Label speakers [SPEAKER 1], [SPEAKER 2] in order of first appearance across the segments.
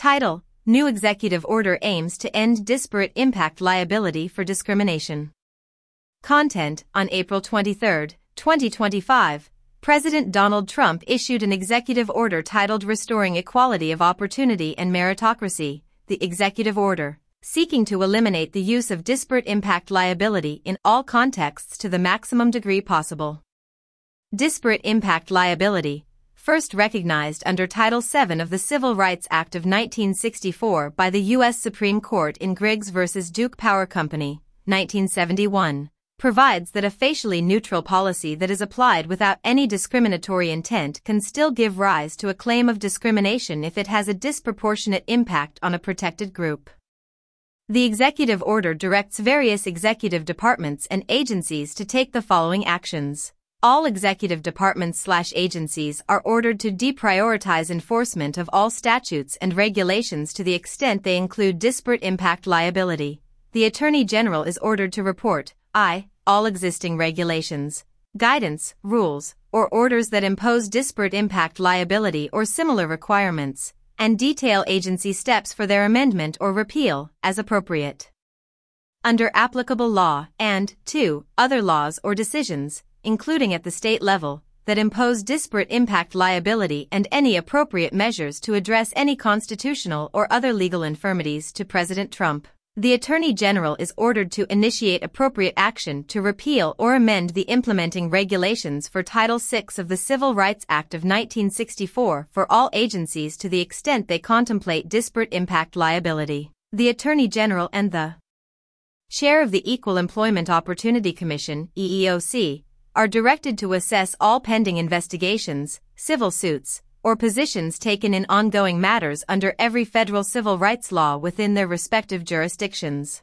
[SPEAKER 1] Title: New Executive Order aims to end disparate impact liability for discrimination. Content: On April 23, 2025, President Donald Trump issued an executive order titled Restoring Equality of Opportunity and Meritocracy, the executive order, seeking to eliminate the use of disparate impact liability in all contexts to the maximum degree possible. Disparate impact liability, first recognized under Title VII of the Civil Rights Act of 1964 by the U.S. Supreme Court in Griggs v. Duke Power Company, 1971, provides that a facially neutral policy that is applied without any discriminatory intent can still give rise to a claim of discrimination if it has a disproportionate impact on a protected group. The executive order directs various executive departments and agencies to take the following actions. All executive departments/agencies are ordered to deprioritize enforcement of all statutes and regulations to the extent they include disparate impact liability. The Attorney General is ordered to report all existing regulations, guidance, rules, or orders that impose disparate impact liability or similar requirements, and detail agency steps for their amendment or repeal, as appropriate. Under applicable law, and 2. Other laws or decisions, including at the state level, that impose disparate impact liability and any appropriate measures to address any constitutional or other legal infirmities to President Trump. The Attorney General is ordered to initiate appropriate action to repeal or amend the implementing regulations for Title VI of the Civil Rights Act of 1964 for all agencies to the extent they contemplate disparate impact liability. The Attorney General and the Chair of the Equal Employment Opportunity Commission, EEOC, are directed to assess all pending investigations, civil suits, or positions taken in ongoing matters under every federal civil rights law within their respective jurisdictions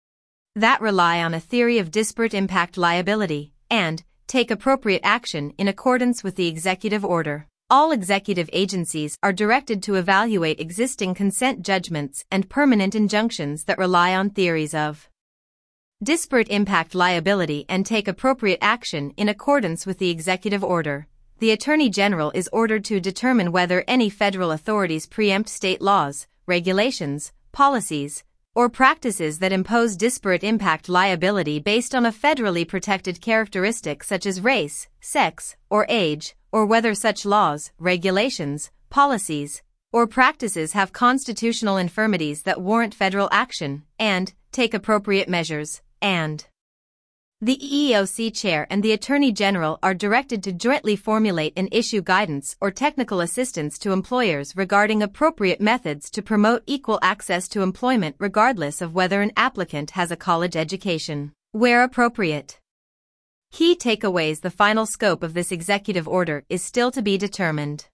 [SPEAKER 1] that rely on a theory of disparate impact liability, and take appropriate action in accordance with the executive order. All executive agencies are directed to evaluate existing consent judgments and permanent injunctions that rely on theories of disparate impact liability and take appropriate action in accordance with the executive order. The Attorney General is ordered to determine whether any federal authorities preempt state laws, regulations, policies, or practices that impose disparate impact liability based on a federally protected characteristic such as race, sex, or age, or whether such laws, regulations, policies, or practices have constitutional infirmities that warrant federal action, and take appropriate measures, and the EEOC Chair and the Attorney General are directed to jointly formulate and issue guidance or technical assistance to employers regarding appropriate methods to promote equal access to employment regardless of whether an applicant has a college education, where appropriate. Key takeaways: the final scope of this executive order is still to be determined.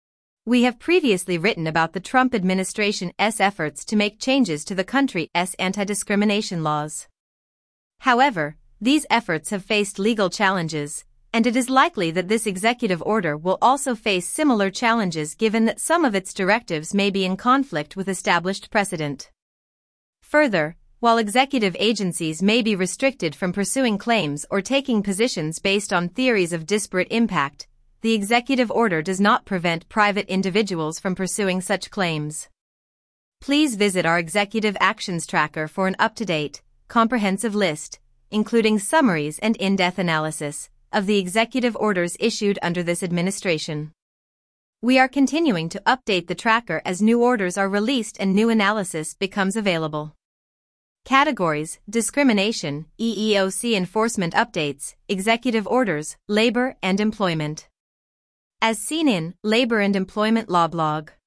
[SPEAKER 1] We have previously written about the Trump administration's efforts to make changes to the country's anti-discrimination laws. However, these efforts have faced legal challenges, and it is likely that this executive order will also face similar challenges given that some of its directives may be in conflict with established precedent. Further, while executive agencies may be restricted from pursuing claims or taking positions based on theories of disparate impact, the executive order does not prevent private individuals from pursuing such claims. Please visit our Executive Actions Tracker for an up-to-date, comprehensive list, including summaries and in-depth analysis of the executive orders issued under this administration. We are continuing to update the tracker as new orders are released and new analysis becomes available. Categories: Discrimination, EEOC Enforcement Updates, Executive Orders, Labor and Employment. As seen in Labor and Employment Law blog.